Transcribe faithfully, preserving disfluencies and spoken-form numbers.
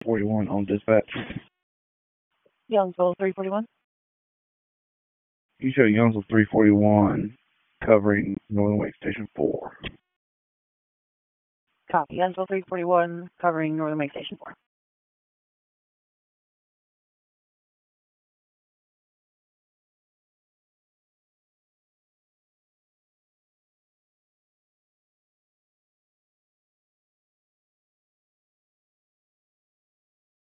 forty-one on dispatch. Youngsville three forty-one. You show Youngsville three forty-one covering Northern Wake Station four. Copy. Youngsville three forty-one covering Northern Wake Station four.